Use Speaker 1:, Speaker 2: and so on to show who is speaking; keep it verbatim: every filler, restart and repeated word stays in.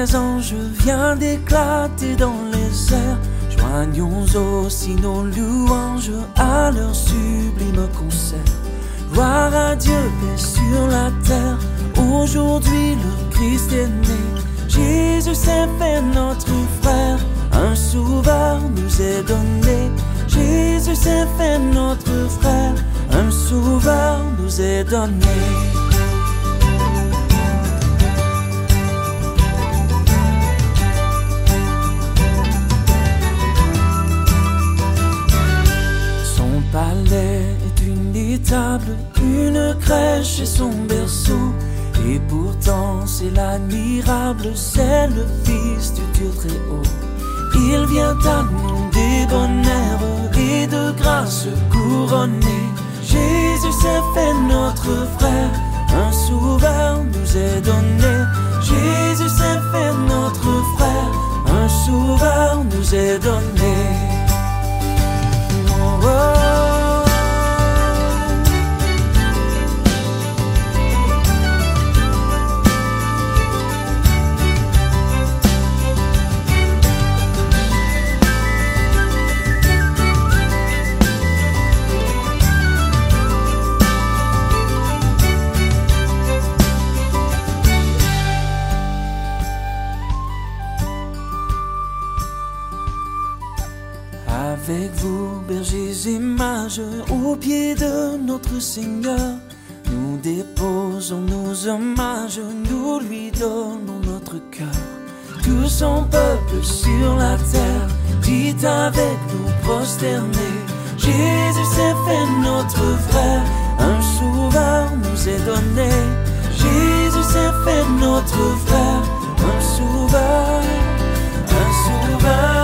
Speaker 1: des anges vient d'éclater dans les airs. Joignons aussi nos louanges à leur sublime concert. Gloire à Dieu, paix sur la terre. Aujourd'hui le Christ est né. Jésus s'est fait notre frère. Un sauveur nous est donné. Jésus s'est fait notre frère. Un sauveur nous est donné. Son palais est une étable, une crèche et son berceau. Et pourtant c'est l'admirable, c'est le Fils du Dieu très haut. Il vient à nous des bonheurs et de grâce couronné. Jésus s'est fait notre frère, un sauveur nous est donné. Jésus s'est fait notre frère, un sauveur nous est donné. Oh, oh. Avec vous, bergers et mages, au pied de notre Seigneur, nous déposons nos hommages, nous lui donnons notre cœur. Tout son peuple sur la terre dit avec nous prosterner. Jésus s'est fait notre frère, un sauveur nous est donné. Jésus s'est fait notre frère, un sauveur, un sauveur.